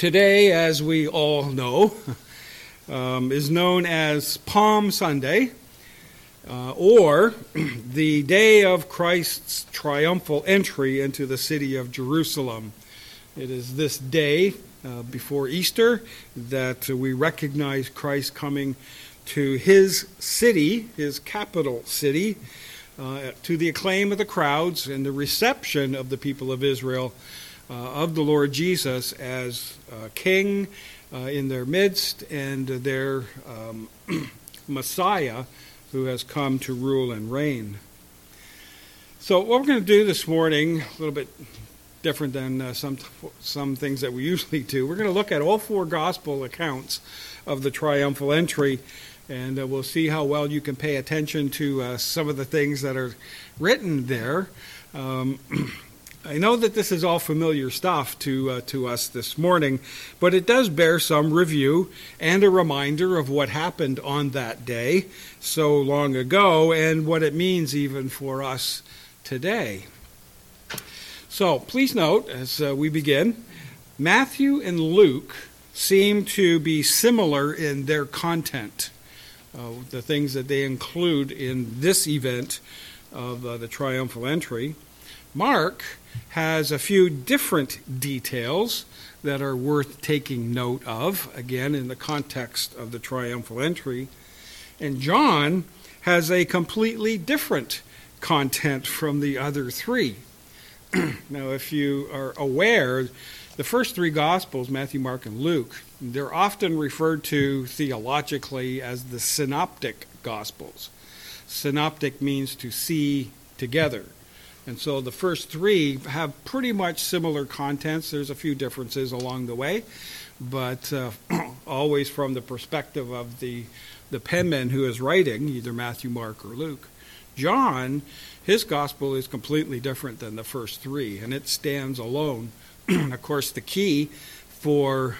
Today, as we all know, is known as Palm Sunday, or the day of Christ's triumphal entry into the city of Jerusalem. It is this day before Easter that we recognize Christ coming to his city, his capital city, to the acclaim of the crowds and the reception of the people of Israel of the Lord Jesus as King in their midst and their Messiah who has come to rule and reign. So what we're going to do this morning, a little bit different than some things that we usually do, we're going to look at all four gospel accounts of the triumphal entry, and we'll see how well you can pay attention to some of the things that are written there. I know that this is all familiar stuff to us this morning, but it does bear some review and a reminder of what happened on that day so long ago and what it means even for us today. So please note, as we begin, Matthew and Luke seem to be similar in their content, the things that they include in this event of the triumphal entry. Mark has a few different details that are worth taking note of, again, in the context of the triumphal entry. And John has a completely different content from the other three. Now, if you are aware, the first three Gospels, Matthew, Mark, and Luke, they're often referred to theologically as the synoptic Gospels. Synoptic means to see together. And so the first three have pretty much similar contents. There's a few differences along the way, but always from the perspective of the penman who is writing, either Matthew, Mark, or Luke. John, his gospel is completely different than the first three, and it stands alone. Of course, the key for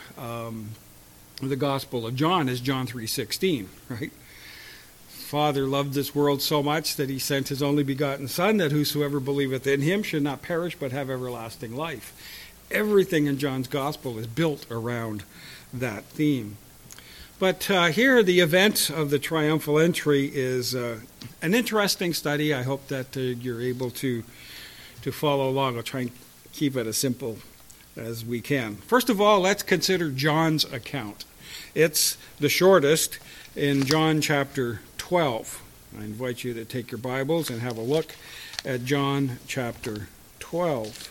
the Gospel of John is John 3:16, right? Father loved this world so much that he sent his only begotten Son, that whosoever believeth in him should not perish but have everlasting life. Everything in John's gospel is built around that theme. But here, the event of the triumphal entry is an interesting study. I hope that you're able to follow along. I'll try and keep it as simple as we can. First of all, let's consider John's account. It's the shortest in John chapter 12. I invite you to take your Bibles and have a look at John chapter 12.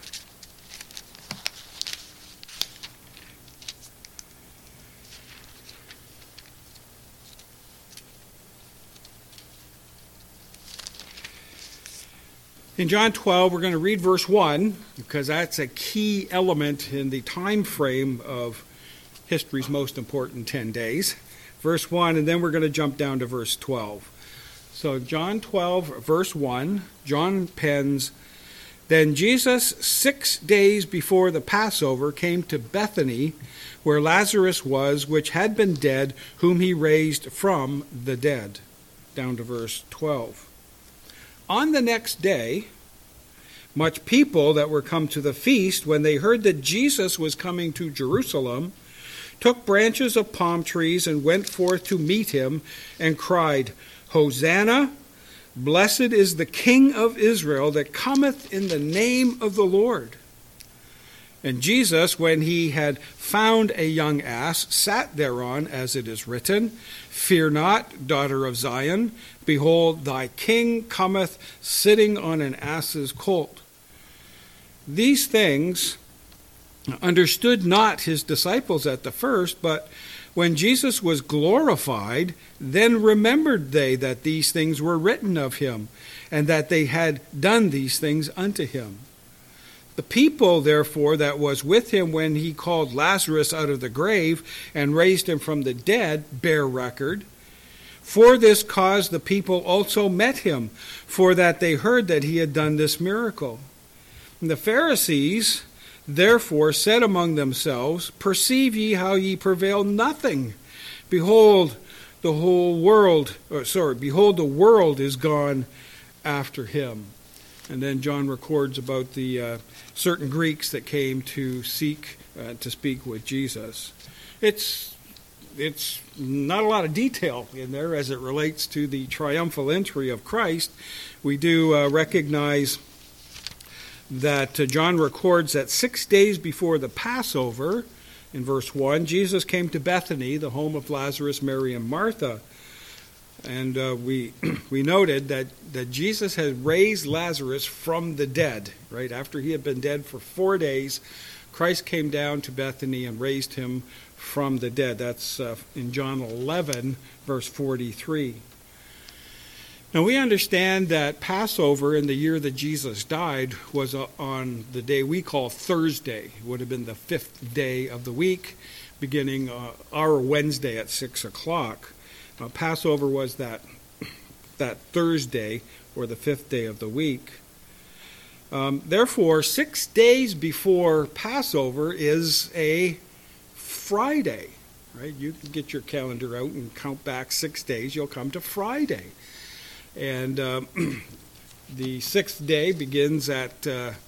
In John 12, we're going to read verse 1, because that's a key element in the time frame of history's most important 10 days. Verse 1, and then we're going to jump down to verse 12. So John 12, verse 1, John pens, "Then Jesus, 6 days before the Passover, came to Bethany, where Lazarus was, which had been dead, whom he raised from the dead." Down to verse 12. On the next day, much people that were come to the feast, when they heard that Jesus was coming to Jerusalem, took branches of palm trees and went forth to meet him and cried, "Hosanna, blessed is the King of Israel that cometh in the name of the Lord." And Jesus, when he had found a young ass, sat thereon, as it is written, "Fear not, daughter of Zion, behold, thy king cometh sitting on an ass's colt." These things understood not his disciples at the first, but when Jesus was glorified, then remembered they that these things were written of him, and that they had done these things unto him. The people, therefore, that was with him when he called Lazarus out of the grave and raised him from the dead, bear record. For this cause the people also met him, for that they heard that he had done this miracle. And the Pharisees therefore said among themselves, "Perceive ye how ye prevail nothing? Behold, the world is gone after him." And then John records about the certain Greeks that came to seek to speak with Jesus. It's not a lot of detail in there as it relates to the triumphal entry of Christ. We do recognize that John records that 6 days before the Passover, in verse 1, Jesus came to Bethany, the home of Lazarus, Mary, and Martha. And we noted that Jesus had raised Lazarus from the dead, right? After he had been dead for 4 days, Christ came down to Bethany and raised him from the dead. That's in John 11, verse 43. Now we understand that Passover in the year that Jesus died was on the day we call Thursday. It would have been the 5th day of the week, beginning our Wednesday at 6 o'clock. Passover was that Thursday, or the 5th day of the week. Therefore, 6 days before Passover is a Friday, right? You can get your calendar out and count back 6 days. You'll come to Friday. And the 6th day begins at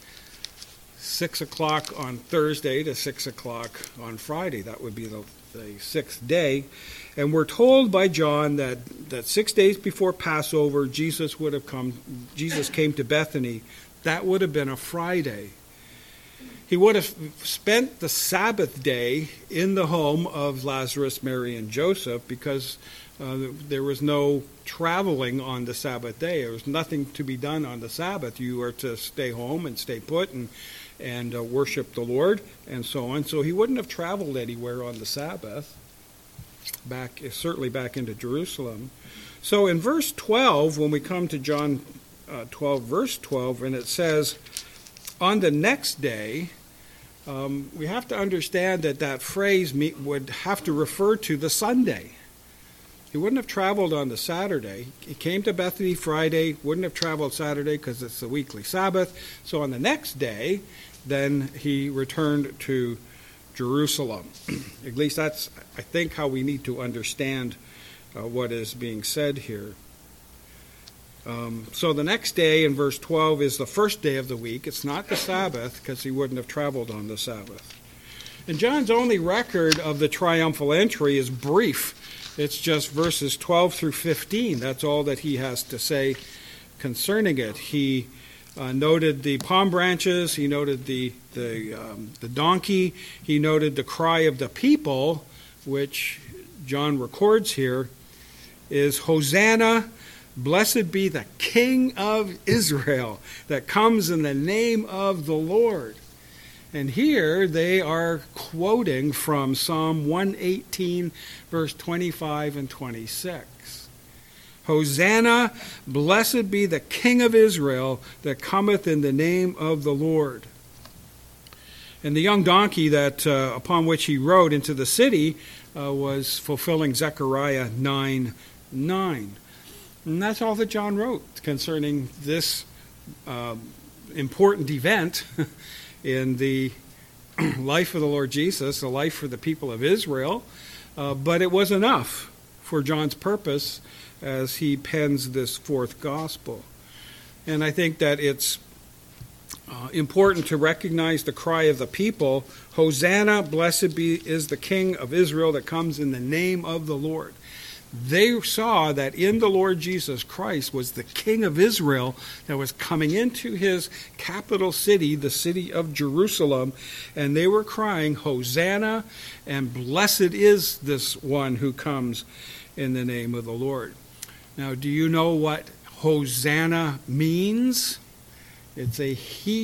6 o'clock on Thursday to 6 o'clock on Friday. That would be the 6th day. And we're told by John that 6 days before Passover, Jesus came to Bethany. That would have been a Friday. He would have spent the Sabbath day in the home of Lazarus, Mary, and Joseph, because there was no traveling on the Sabbath day. There was nothing to be done on the Sabbath. You were to stay home and stay put and worship the Lord and so on. So he wouldn't have traveled anywhere on the Sabbath, certainly back into Jerusalem. So in verse 12, when we come to John 12, verse 12, and it says, on the next day, we have to understand that phrase would have to refer to the Sunday. He wouldn't have traveled on the Saturday. He came to Bethany Friday, wouldn't have traveled Saturday because it's the weekly Sabbath. So on the next day, then he returned to Jerusalem. At least that's, I think, how we need to understand what is being said here. So the next day in verse 12 is the first day of the week. It's not the Sabbath because he wouldn't have traveled on the Sabbath. And John's only record of the triumphal entry is brief. It's just verses 12 through 15. That's all that he has to say concerning it. He noted the palm branches. He noted the donkey. He noted the cry of the people, which John records here, is Hosanna, blessed be the King of Israel that comes in the name of the Lord. And here they are quoting from Psalm 118, verse 25 and 26. Hosanna, blessed be the King of Israel that cometh in the name of the Lord. And the young donkey that upon which he rode into the city was fulfilling Zechariah 9:9. And that's all that John wrote concerning this important event in the life of the Lord Jesus, the life for the people of Israel. But it was enough for John's purpose as he pens this fourth gospel. And I think that it's important to recognize the cry of the people, Hosanna, blessed is the King of Israel that comes in the name of the Lord. They saw that in the Lord Jesus Christ was the King of Israel that was coming into his capital city, the city of Jerusalem, and they were crying, Hosanna, and blessed is this one who comes in the name of the Lord. Now, do you know what Hosanna means? It's a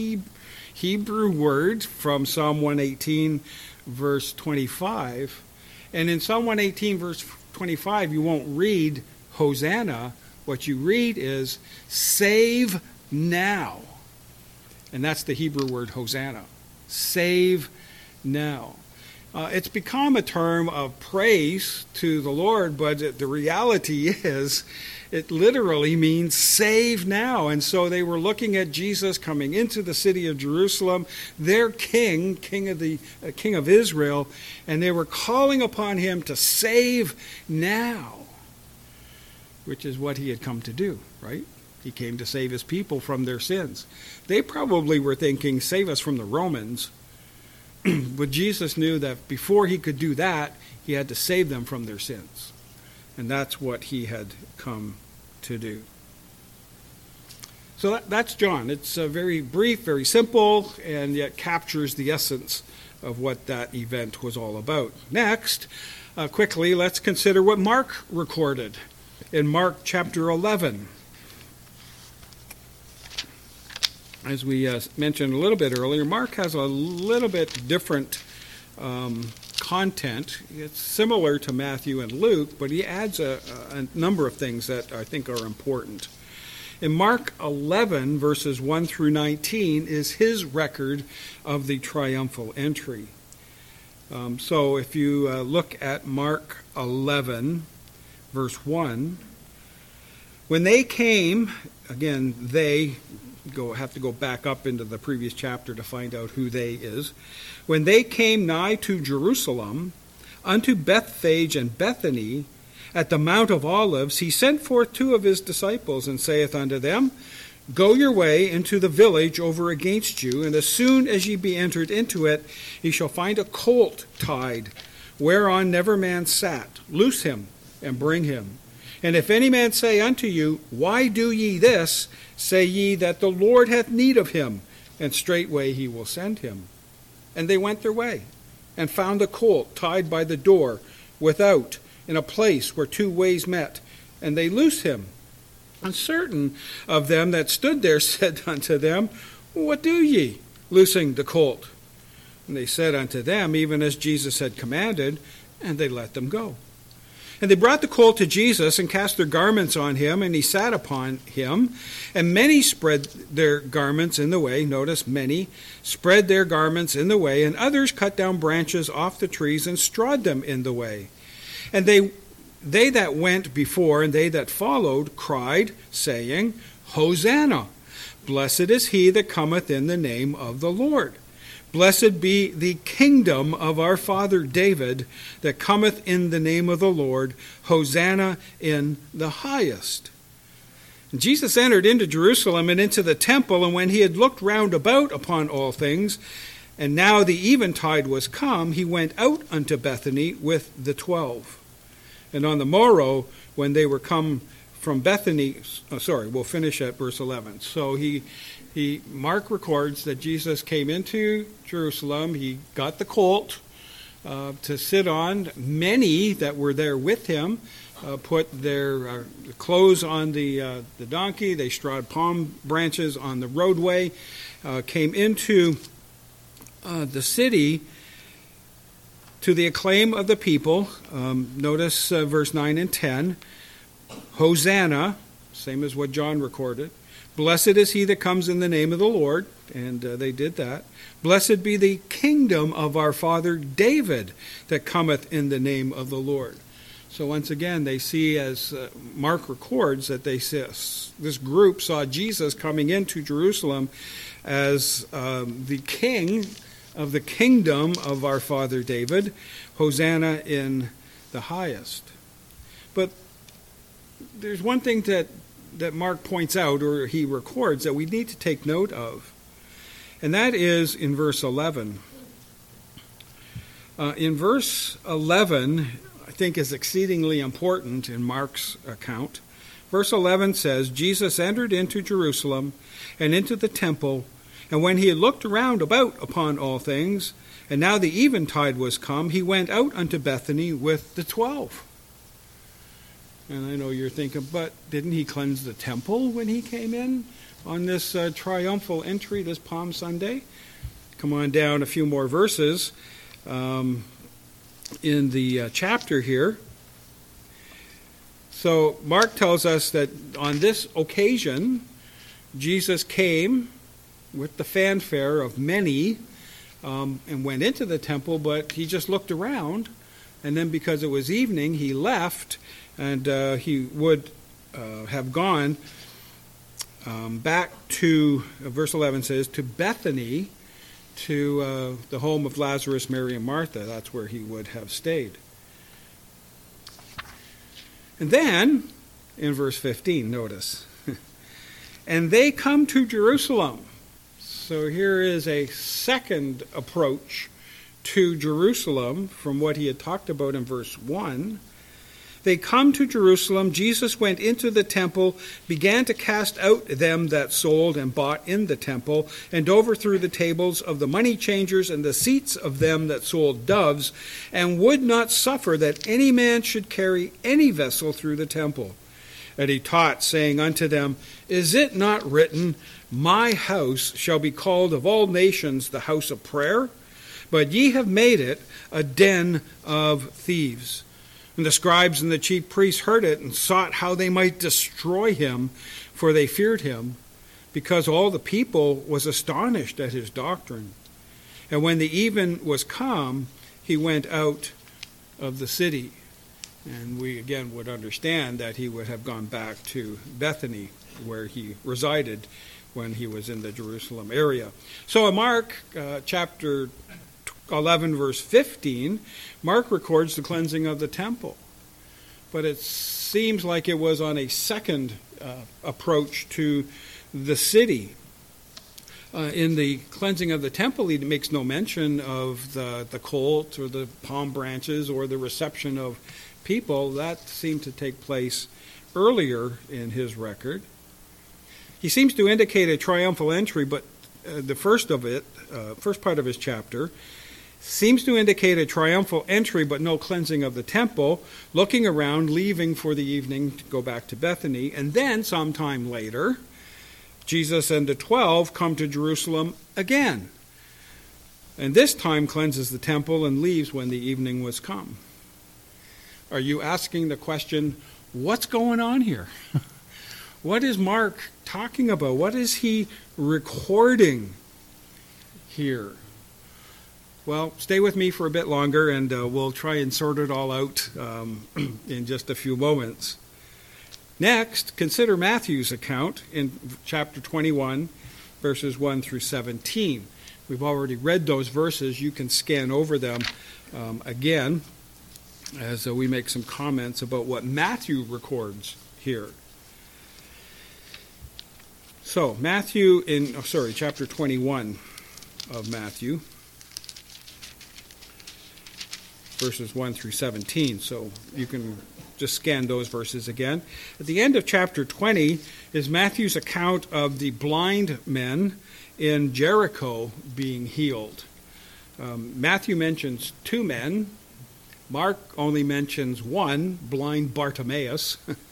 Hebrew word from Psalm 118, verse 25. And in Psalm 118, verse 25, you won't read Hosanna. What you read is save now. And that's the Hebrew word Hosanna. Save now. It's become a term of praise to the Lord, but the reality is it literally means save now. And so they were looking at Jesus coming into the city of Jerusalem, their king of Israel, and they were calling upon him to save now, which is what he had come to do, right? He came to save his people from their sins. They probably were thinking, save us from the Romans. But Jesus knew that before he could do that, he had to save them from their sins. And that's what he had come to do. So that's John. It's very brief, very simple, and yet captures the essence of what that event was all about. Next, quickly, let's consider what Mark recorded in Mark chapter 11. As we mentioned a little bit earlier, Mark has a little bit different content. It's similar to Matthew and Luke, but he adds a number of things that I think are important. In Mark 11, verses 1 through 19, is his record of the triumphal entry. So if you look at Mark 11, verse 1, when they came, again, they have to go back up into the previous chapter to find out who they is. When they came nigh to Jerusalem, unto Bethphage and Bethany, at the Mount of Olives, he sent forth 2 of his disciples, and saith unto them, Go your way into the village over against you, and as soon as ye be entered into it, ye shall find a colt tied, whereon never man sat. Loose him, and bring him. And if any man say unto you, Why do ye this? Say ye that the Lord hath need of him, and straightway he will send him. And they went their way, and found the colt tied by the door without, in a place where 2 ways met, and they loosed him. And certain of them that stood there said unto them, What do ye, loosing the colt? And they said unto them, even as Jesus had commanded, and they let them go. And they brought the colt to Jesus, and cast their garments on him, and he sat upon him. And many spread their garments in the way. Notice, many spread their garments in the way, and others cut down branches off the trees and strawed them in the way. And they that went before and they that followed cried, saying, Hosanna! Blessed is he that cometh in the name of the Lord. Blessed be the kingdom of our father David that cometh in the name of the Lord. Hosanna in the highest. And Jesus entered into Jerusalem and into the temple, and when he had looked round about upon all things, and now the eventide was come, he went out unto Bethany with the 12. And on the morrow, when they were come from Bethany, we'll finish at verse 11. So Mark records that Jesus came into Jerusalem. He got the colt to sit on. Many that were there with him put their clothes on the donkey. They strawed palm branches on the roadway, came into the city to the acclaim of the people. Notice verse 9 and 10. Hosanna, same as what John recorded. Blessed is he that comes in the name of the Lord. And they did that. Blessed be the kingdom of our father David that cometh in the name of the Lord. So once again, they see, as Mark records, that this group saw Jesus coming into Jerusalem as the king of the kingdom of our father David. Hosanna in the highest. But there's one thing that Mark points out, or he records, that we need to take note of. And that is in verse 11. In verse 11, I think is exceedingly important in Mark's account. Verse 11 says, Jesus entered into Jerusalem and into the temple, and when he had looked around about upon all things, and now the eventide was come, he went out unto Bethany with the 12. And I know you're thinking, but didn't he cleanse the temple when he came in on this triumphal entry this Palm Sunday? Come on down a few more verses in the chapter here. So Mark tells us that on this occasion, Jesus came with the fanfare of many and went into the temple, but he just looked around, and then because it was evening, he left, and he would have gone back to, verse 11 says, to Bethany, to the home of Lazarus, Mary, and Martha. That's where he would have stayed. And then, in verse 15, notice, and they come to Jerusalem. So here is a second approach to Jerusalem from what he had talked about in verse 1. They come to Jerusalem. Jesus went into the temple, began to cast out them that sold and bought in the temple, and overthrew the tables of the money changers and the seats of them that sold doves, and would not suffer that any man should carry any vessel through the temple. And he taught, saying unto them, Is it not written, My house shall be called of all nations the house of prayer? But ye have made it a den of thieves. And the scribes and the chief priests heard it, and sought how they might destroy him, for they feared him, because all the people was astonished at his doctrine. And when the even was come, he went out of the city. And we again would understand that he would have gone back to Bethany, where he resided when he was in the Jerusalem area. So in Mark chapter 11, verse 15, Mark records the cleansing of the temple. But it seems like it was on a second approach to the city. In the cleansing of the temple, he makes no mention of the colt or the palm branches or the reception of people. That seemed to take place earlier in his record. He seems to indicate a triumphal entry, but the first part of his chapter, seems to indicate a triumphal entry, but no cleansing of the temple, looking around, leaving for the evening to go back to Bethany. And then, sometime later, Jesus and the 12 come to Jerusalem again. And this time cleanses the temple and leaves when the evening was come. Are you asking the question, what's going on here? What is Mark talking about? What is he recording here? Well, stay with me for a bit longer, and we'll try and sort it all out in just a few moments. Next, consider Matthew's account in chapter 21, verses 1 through 17. We've already read those verses. You can scan over them again as we make some comments about what Matthew records here. So, chapter 21 of Matthew, verses 1 through 17. So you can just scan those verses again. At the end of chapter 20 is Matthew's account of the blind men in Jericho being healed. Matthew mentions two men. Mark only mentions one, blind Bartimaeus.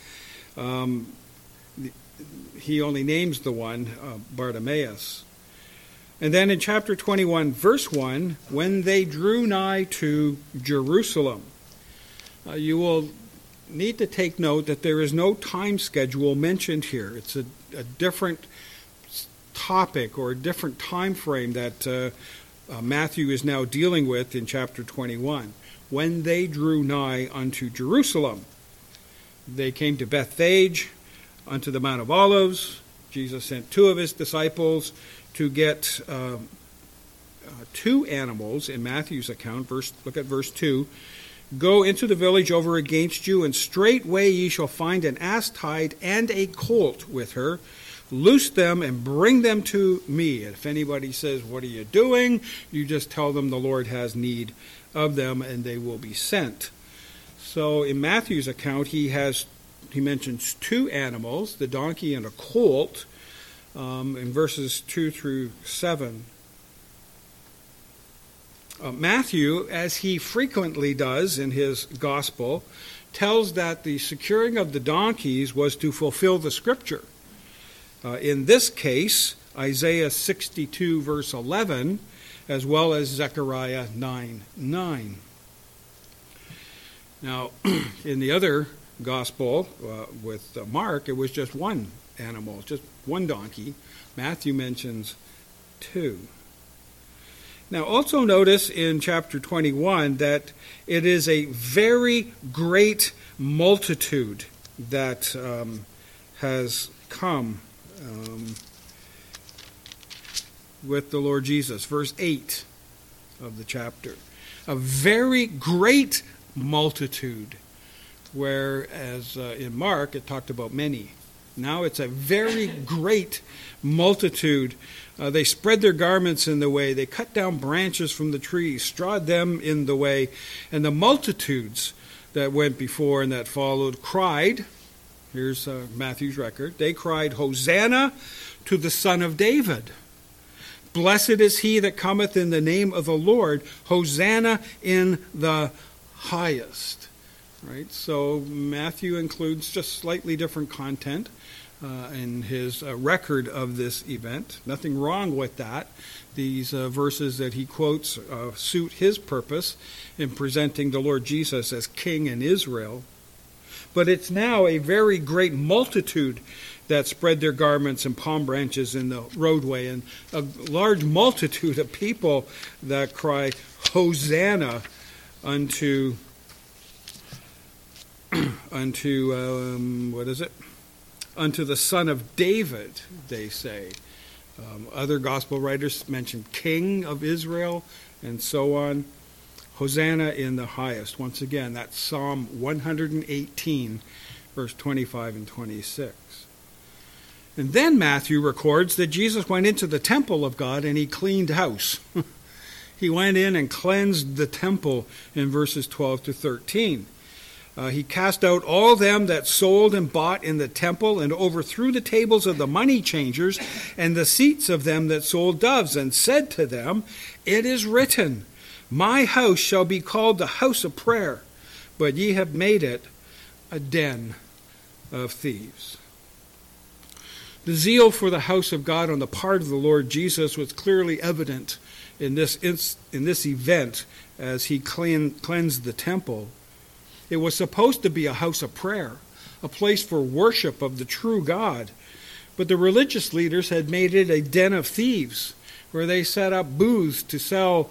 He only names the one, Bartimaeus. And then in chapter 21, verse 1, when they drew nigh to Jerusalem, you will need to take note that there is no time schedule mentioned here. It's a different topic or a different time frame that Matthew is now dealing with in chapter 21. When they drew nigh unto Jerusalem, they came to Bethphage, unto the Mount of Olives. Jesus sent two of his disciples to get two animals in Matthew's account. Look at verse 2. Go into the village over against you, and straightway ye shall find an ass tied and a colt with her. Loose them and bring them to me. And if anybody says, what are you doing? You just tell them the Lord has need of them, and they will be sent. So in Matthew's account, he mentions two animals, the donkey and a colt, in verses 2 through 7. Matthew, as he frequently does in his gospel, tells that the securing of the donkeys was to fulfill the scripture. In this case, Isaiah 62, verse 11, as well as Zechariah 9:9. Now, in the other gospel with Mark, it was just one animal, just one donkey. Matthew mentions two. Now, also notice in chapter 21 that it is a very great multitude that has come with the Lord Jesus. Verse 8 of the chapter. A very great multitude, whereas in Mark it talked about many. Now it's a very great multitude. They spread their garments in the way. They cut down branches from the trees, strawed them in the way. And the multitudes that went before and that followed cried, here's Matthew's record, they cried, Hosanna to the Son of David. Blessed is he that cometh in the name of the Lord. Hosanna in the highest. Right? So Matthew includes just slightly different content in his record of this event. Nothing wrong with that. These verses that he quotes suit his purpose in presenting the Lord Jesus as king in Israel. But it's now a very great multitude that spread their garments and palm branches in the roadway, and a large multitude of people that cry, Hosanna unto unto the Son of David, they say. Other gospel writers mention King of Israel and so on. Hosanna in the highest. Once again, that's Psalm 118, verse 25 and 26. And then Matthew records that Jesus went into the temple of God and he cleaned house. He went in and cleansed the temple in verses 12 to 13. He cast out all them that sold and bought in the temple, and overthrew the tables of the money changers and the seats of them that sold doves, and said to them, It is written, My house shall be called the house of prayer, but ye have made it a den of thieves. The zeal for the house of God on the part of the Lord Jesus was clearly evident in this event as he cleansed the temple. It was supposed to be a house of prayer, a place for worship of the true God. But the religious leaders had made it a den of thieves, where they set up booths to sell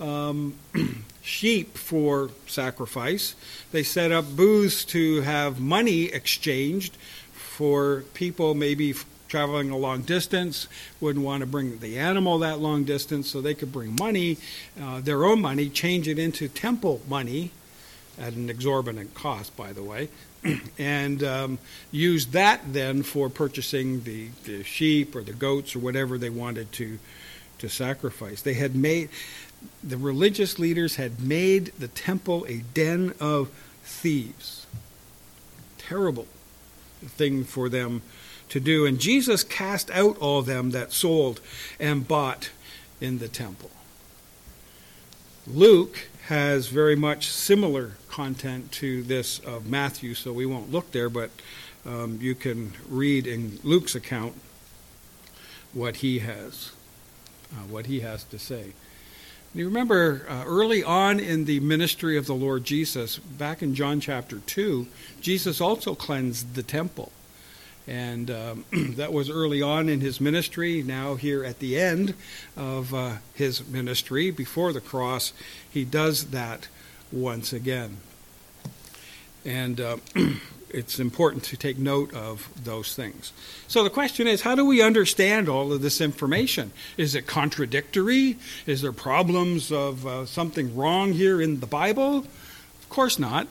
sheep for sacrifice. They set up booths to have money exchanged for people maybe traveling a long distance, wouldn't want to bring the animal that long distance, so they could bring money, their own money, change it into temple money, at an exorbitant cost, by the way, and use that then for purchasing the sheep or the goats or whatever they wanted to sacrifice. The religious leaders had made the temple a den of thieves. Terrible thing for them to do. And Jesus cast out all them that sold and bought in the temple. Luke has very much similar content to this of Matthew, so we won't look there, but you can read in Luke's account what he has to say. You remember early on in the ministry of the Lord Jesus, back in John chapter 2, Jesus also cleansed the temple. And that was early on in his ministry. Now here at the end of his ministry, before the cross, he does that once again. And it's important to take note of those things. So the question is, how do we understand all of this information? Is it contradictory? Is there problems of something wrong here in the Bible? Of course not.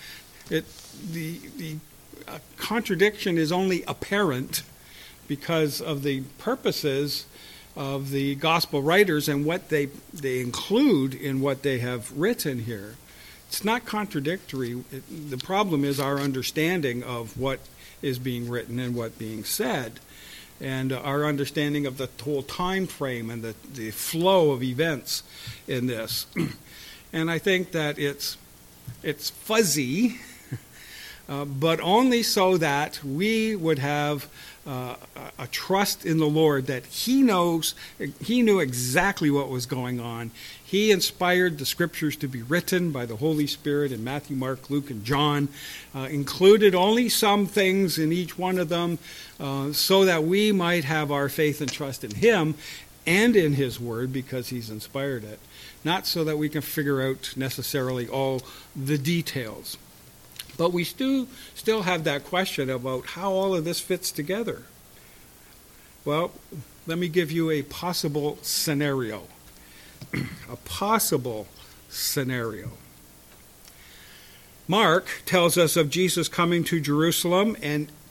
The contradiction is only apparent because of the purposes of the gospel writers and what they include in what they have written here. It's not contradictory. The problem is our understanding of what is being written and what being said, and our understanding of the whole time frame and the flow of events in this. And I think that it's fuzzy, but only so that we would have a trust in the Lord that He knew exactly what was going on. He inspired the Scriptures to be written by the Holy Spirit in Matthew, Mark, Luke, and John, included only some things in each one of them, so that we might have our faith and trust in Him and in His Word because He's inspired it, not so that we can figure out necessarily all the details. But we still have that question about how all of this fits together. Well, let me give you a possible scenario. A possible scenario. Mark tells us of Jesus coming to Jerusalem and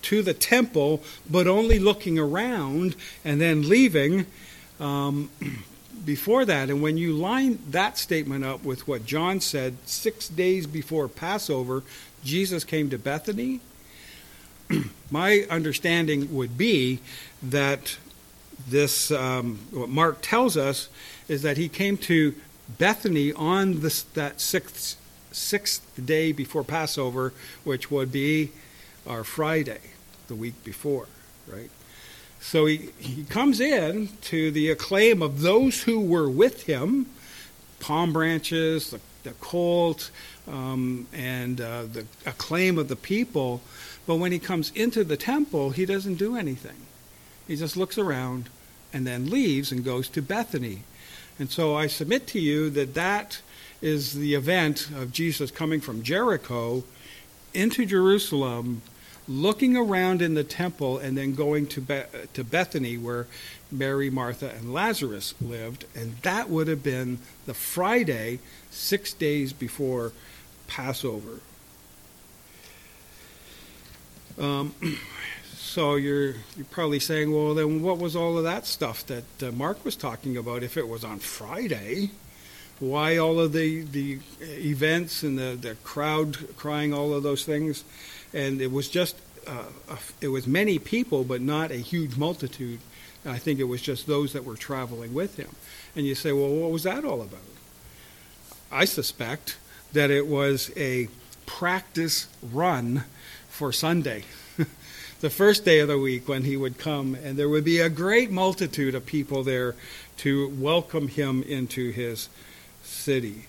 to the temple, but only looking around and then leaving before that. And when you line that statement up with what John said, 6 days before Passover, Jesus came to Bethany, my understanding would be that this, what Mark tells us, is that he came to Bethany on that sixth day before Passover, which would be our Friday, the week before, right? So he comes in to the acclaim of those who were with him, palm branches, the colt, and the acclaim of the people. But when he comes into the temple, he doesn't do anything. He just looks around and then leaves and goes to Bethany. And so I submit to you that that is the event of Jesus coming from Jericho into Jerusalem, looking around in the temple, and then going to Bethany, where Mary, Martha, and Lazarus lived. And that would have been the Friday, 6 days before Passover. So you're probably saying, well, then what was all of that stuff that Mark was talking about if it was on Friday? Why all of the events and the crowd crying, all of those things? And it was just, it was many people, but not a huge multitude. I think it was just those that were traveling with him. And you say, well, what was that all about? I suspect that it was a practice run for Sunday. The first day of the week when he would come, and there would be a great multitude of people there to welcome him into his city.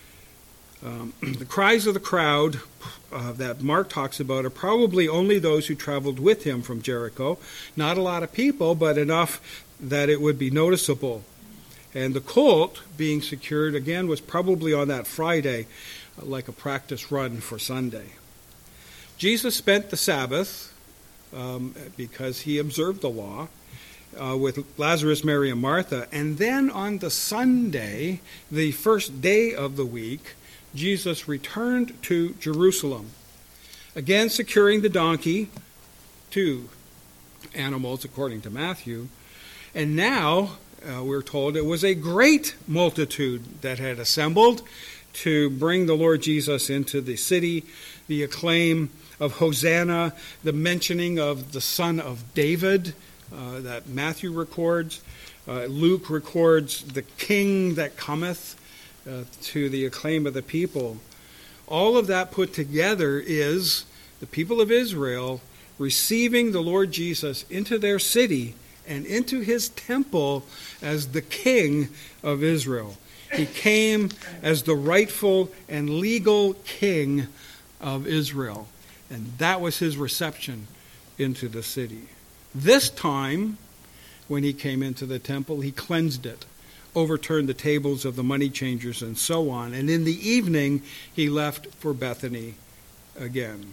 The cries of the crowd that Mark talks about are probably only those who traveled with him from Jericho. Not a lot of people, but enough that it would be noticeable. And the colt being secured, again, was probably on that Friday, like a practice run for Sunday. Jesus spent the Sabbath, because he observed the law, with Lazarus, Mary, and Martha. And then on the Sunday, the first day of the week, Jesus returned to Jerusalem, again securing the donkey, 2 animals according to Matthew. And now, we're told, it was a great multitude that had assembled to bring the Lord Jesus into the city. The acclaim of Hosanna, the mentioning of the Son of David that Matthew records. Luke records the King that cometh, to the acclaim of the people. All of that put together is the people of Israel receiving the Lord Jesus into their city and into his temple as the King of Israel. He came as the rightful and legal King of Israel. And that was his reception into the city. This time, when he came into the temple, he cleansed it, overturned the tables of the money changers, and so on. And in the evening, he left for Bethany again.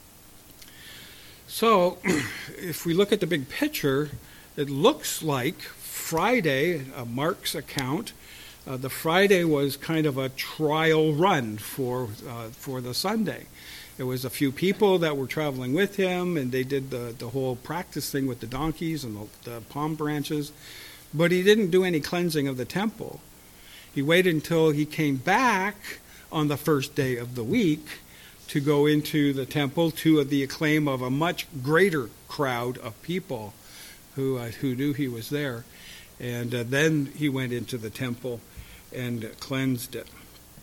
So, if we look at the big picture, it looks like Friday, Mark's account, the Friday was kind of a trial run for the Sunday. There was a few people that were traveling with him, and they did the whole practice thing with the donkeys and the palm branches. But he didn't do any cleansing of the temple. He waited until he came back on the first day of the week to go into the temple to the acclaim of a much greater crowd of people who knew he was there. And then he went into the temple and cleansed it.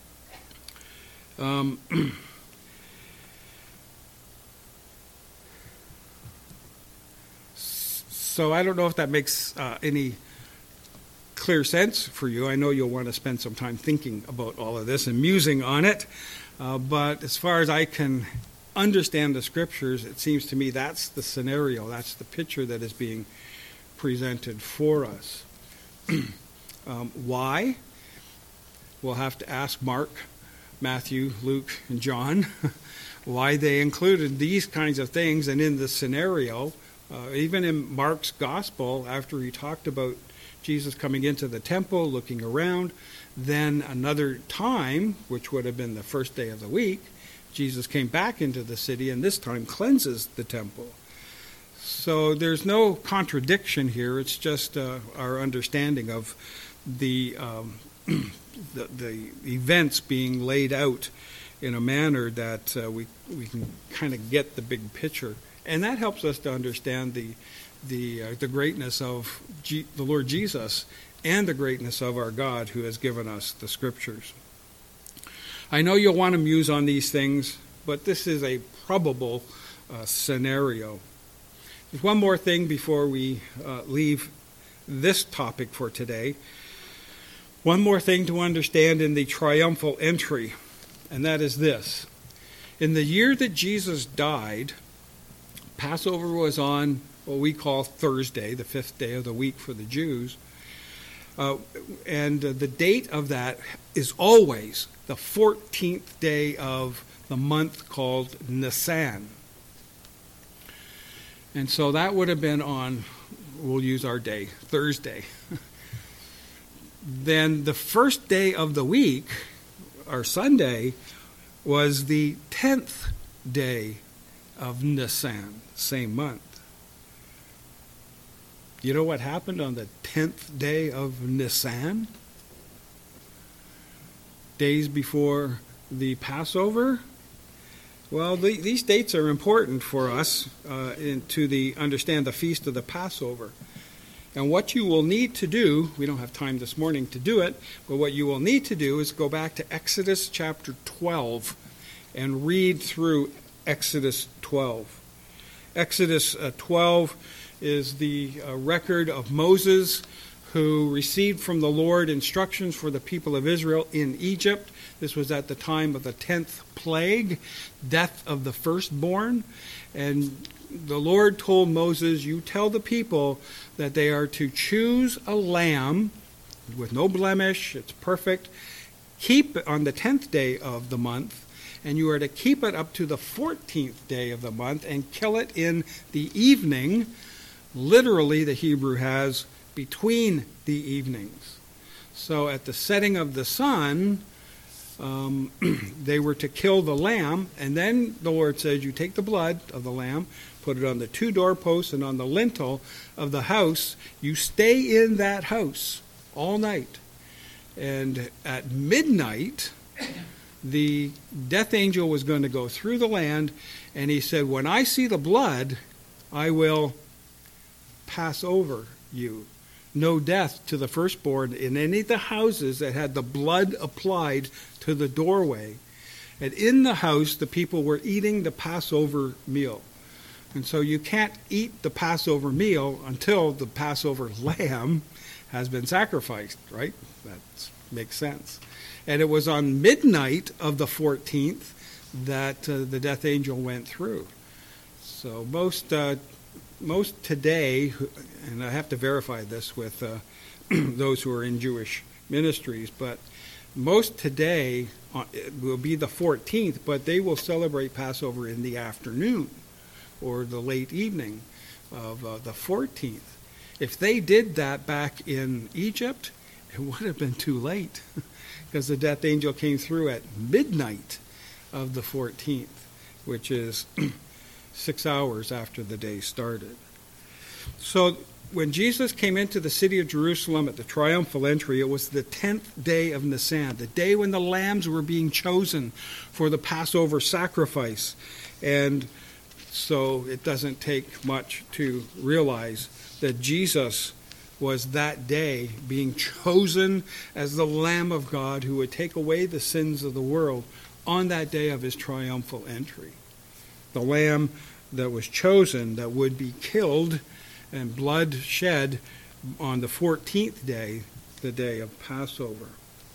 So I don't know if that makes any clear sense for you. I know you'll want to spend some time thinking about all of this and musing on it. But as far as I can understand the scriptures, it seems to me that's the scenario, that's the picture that is being presented for us. Why? We'll have to ask Mark, Matthew, Luke, and John why they included these kinds of things. And in the scenario, even in Mark's gospel, after he talked about Jesus coming into the temple, looking around, then another time, which would have been the first day of the week, Jesus came back into the city and this time cleanses the temple. So there's no contradiction here. It's just our understanding of the events being laid out in a manner that we can kind of get the big picture, and that helps us to understand the greatness of the Lord Jesus and the greatness of our God who has given us the Scriptures. I know you'll want to muse on these things, but this is a probable scenario. There's one more thing before we leave this topic for today. One more thing to understand in the triumphal entry, and that is this. In the year that Jesus died, Passover was on what we call Thursday, the 5th day of the week for the Jews. And the date of that is always the 14th day of the month called Nisan. And so that would have been on, we'll use our day, Thursday. Then the first day of the week, or Sunday, was the 10th day of Nisan, same month. You know what happened on the 10th day of Nisan? Days before the Passover? Well, these dates are important for us to understand the feast of the Passover. And what you will need to do, we don't have time this morning to do it, but what you will need to do is go back to Exodus chapter 12 and read through Exodus 12. Exodus 12 is the record of Moses, who received from the Lord instructions for the people of Israel in Egypt. This was at the time of the 10th plague, death of the firstborn. And the Lord told Moses, you tell the people that they are to choose a lamb with no blemish, it's perfect, keep it on the 10th day of the month, and you are to keep it up to the 14th day of the month and kill it in the evening. Literally, the Hebrew has between the evenings. So at the setting of the sun, they were to kill the lamb, and then the Lord says, you take the blood of the lamb, put it on the 2 doorposts and on the lintel of the house. You stay in that house all night. And at midnight, the death angel was going to go through the land, and he said, when I see the blood, I will pass over you. No death to the firstborn in any of the houses that had the blood applied to the doorway. And in the house, the people were eating the Passover meal. And so you can't eat the Passover meal until the Passover lamb has been sacrificed, right? That makes sense. And it was on midnight of the 14th that the death angel went through. So most today, and I have to verify this with those who are in Jewish ministries, but most today will be the 14th, but they will celebrate Passover in the afternoon or the late evening of the 14th. If they did that back in Egypt, it would have been too late because the death angel came through at midnight of the 14th, which is 6 hours after the day started. So when Jesus came into the city of Jerusalem at the triumphal entry, it was the 10th day of Nisan, the day when the lambs were being chosen for the Passover sacrifice. And so it doesn't take much to realize that Jesus was that day being chosen as the Lamb of God who would take away the sins of the world on that day of his triumphal entry. The Lamb that was chosen that would be killed and blood shed on the 14th day, the day of Passover.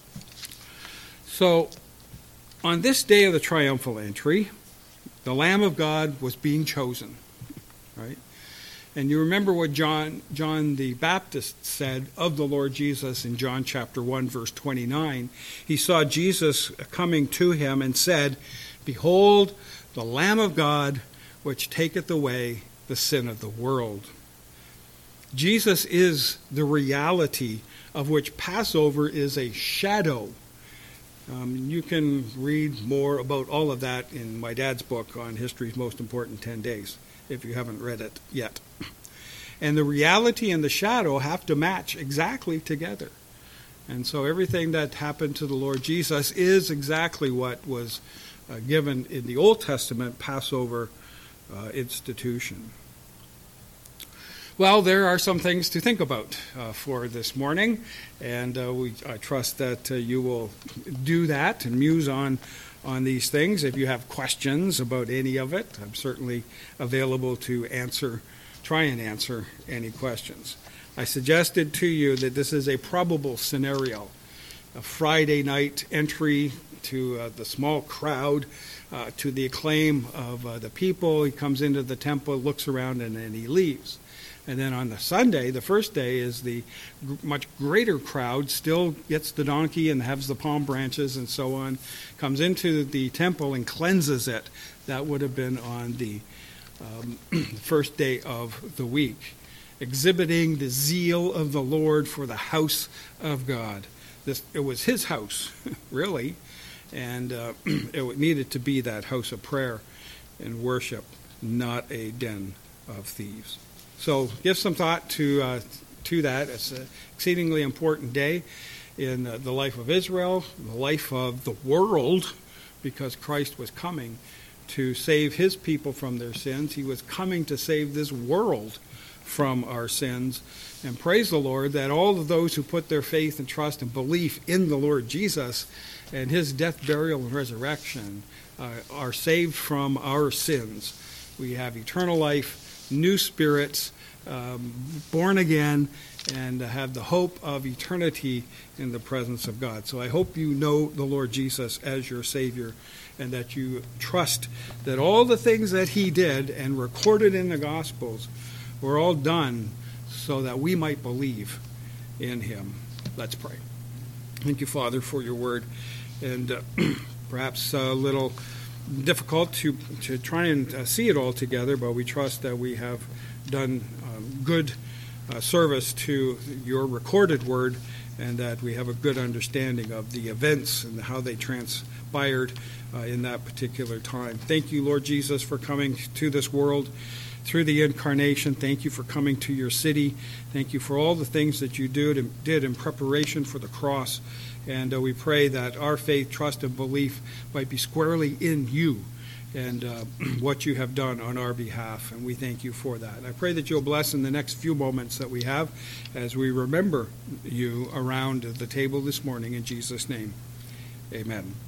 So on this day of the triumphal entry, the Lamb of God was being chosen, right? And you remember what John the Baptist said of the Lord Jesus in John chapter 1, verse 29. He saw Jesus coming to him and said, behold, the Lamb of God, which taketh away the sin of the world. Jesus is the reality of which Passover is a shadow. You can read more about all of that in my dad's book on History's Most Important 10 Days. if you haven't read it yet. And the reality and the shadow have to match exactly together. And so everything that happened to the Lord Jesus is exactly what was given in the Old Testament Passover institution. Well, there are some things to think about for this morning, and I trust that you will do that and muse on these things. If you have questions about any of it, I'm certainly available to try and answer any questions. I suggested to you that this is a probable scenario, a Friday night entry to the small crowd, to the acclaim of the people. He comes into the temple, looks around, and then he leaves. And then on the Sunday, the first day, is the much greater crowd, still gets the donkey and has the palm branches and so on, comes into the temple and cleanses it. That would have been on the first day of the week, exhibiting the zeal of the Lord for the house of God. It was his house, really, and it needed to be that house of prayer and worship, not a den of thieves. So give some thought to that. It's an exceedingly important day in the life of Israel, the life of the world, because Christ was coming to save his people from their sins. He was coming to save this world from our sins. And praise the Lord that all of those who put their faith and trust and belief in the Lord Jesus and his death, burial, and resurrection are saved from our sins. We have eternal life, new spirits, born again, and have the hope of eternity in the presence of God. So I hope you know the Lord Jesus as your Savior, and that you trust that all the things that he did and recorded in the Gospels were all done so that we might believe in him. Let's pray. Thank you, Father, for your word, and perhaps a little difficult to try and see it all together, but we trust that we have done good service to your recorded word, and that we have a good understanding of the events and how they transpired in that particular time. Thank you, Lord Jesus, for coming to this world through the incarnation. Thank you for coming to your city. Thank you for all the things that you did in preparation for the cross. And we pray that our faith, trust, and belief might be squarely in you and what you have done on our behalf. And we thank you for that. And I pray that you'll bless in the next few moments that we have as we remember you around the table this morning. In Jesus' name, amen.